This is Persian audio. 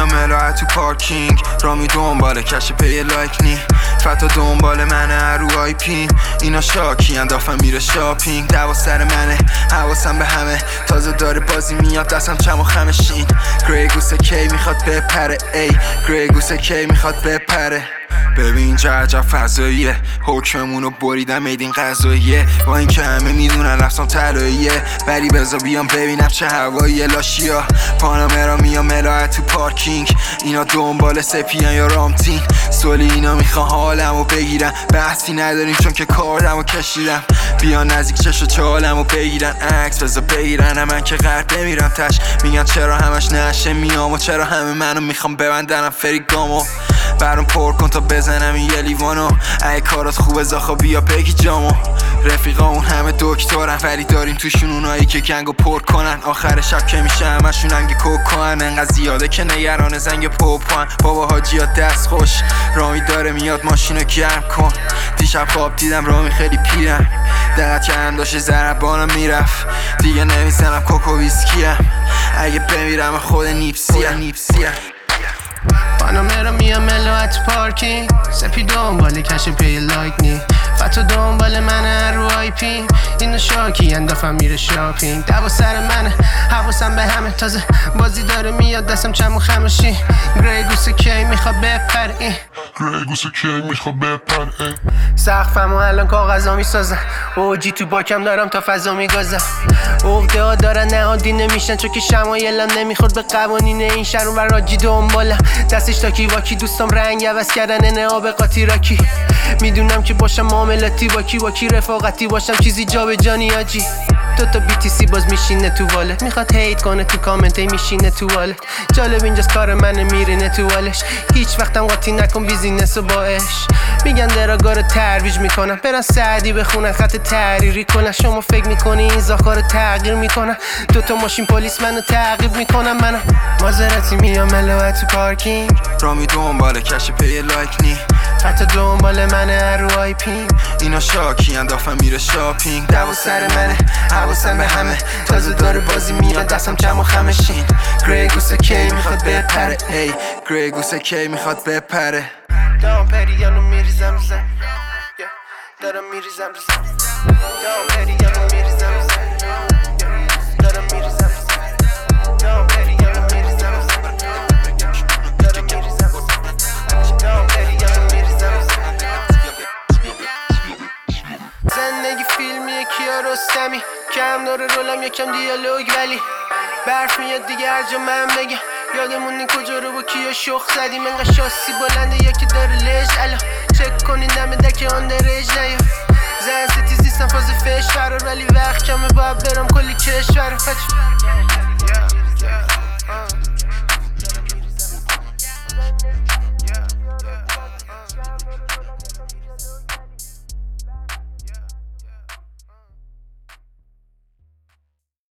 میام الهه تو پارکینگ رامی دنباله کش پی لایک نی فتا دنبال منه رو آی پین اینا شاکی اندافم میره شاپینگ دوا سر منه حواسم به همه تازه داره بازی میاد دستم چم و خمشین گریگوسه کی میخواد بپره ای گریگوسه کی میخواد بپره ببین چه عجب فضاییه حکممونو بریدم میدین قضاییه با این که همه میدونن رفتم طلاییه بری بزا بیام ببینم چه هواییه لاشیا پانامرا میام الهه تو پارکینگ اینا دنبال سپیان یا رامتین سولی اینا میخوان حالمو بگیرن بحثی نداریم چون که کاردمو کشیدم بیان نزدیک چش و چالمو بگیرن عکس بزا بگیرن من که غرق بمیرم تش میگن چرا همش نشه میام و چرا همه منو میخوام ببندنم فریگامو برام پر کن تا بزنم این یه لیوانو اگه کارات خوبه زاخا بیا بگی جامو رفیقامون همه دکترن ولی داریم توشون اونایی که گنگو پر کنن آخر شب که میشه همشون انگ کوکان انقدر زیاده که نگران زنگ پوپان بابا حاجی ها دست خوش رامی داره میاد ماشینو گرم کن دیشب خواب دیدم رامی خیلی پیرم دقت کردم داشت ضربانم میرفت دیگه نمیزنم کوکو ویسکیم اگه بمیرم خود نیپسیم پانامرا میام الهه تو پارکینگ سپی دنبال کش پی لایک نی فتا دنبال منه رو آی پین اینا شاکی اندافم میره شاپینگ دوا سر منه حواسم به همه تازه بازی داره میاد دستم چم و خمشین گریگوسه کی میخواد بپره گریگوسه کی میخواد بپره سقفمو الان کاغذا میسازن اوجی تو باکم دارم تا فضا میگازم عقده ها دارن نهادی نمیشن چون که شمایلم نمیخورد به قوانین این شهر و راجی دنبالم دستش تاکی واکی دوستام رنگ عوض کردن انعاب قاطی راکی میدونم که باشم معاملاتی واکی رفاقتی باشم چیزی جا به جانی آجی دوتا BTC باز میشینه تو والت میخواد هیت کنه تو کامنت میشینه تو والت جالب اینجاست کار منه میرینه تو والش هیچ وقتم قاطی نکن بیزینس و باش میگن دراگا رو ترویج میکنن برن سعدی بخونن خط تحریری کنن شما فکر میکنی این زاکا رو تغییر میکنن دوتا ماشین پلیس منو تعقیب میکنن منم مازراتی میام الهه تو پارکینگ رامی دنباله کش پی لایک نی فتا دنبال منه رو آی پین اینا شاکی اندافم میره شاپینگ دوا سر منه حواسم به همه تازه داره بازی میاد دستم چم و خمشین گریگوسه کی میخواد بپره ای گریگوسه کی میخواد بپره دام پریانو میریزم رو زن دارم میریزم رو زن دام پریانو میریزم رو زن دارم میریزم رو زن دام پریانو میریزم رو زن دارم میریزم رو زن دام پریانو میریزم رو زن زندگی فیلمیه کیا رستمی کم داره رولم یکم دیالوگ ولی برف میاد دیگه هر جا من بگم یادمون کجا رو با کیا شخ زدیم انقدر شاسی بلنده یکی داره لج الان چک کنین دم دک آن درج نیا زن سیتی زیستم فاز فش فرار ولی وقت کمه باید برم کلی کشور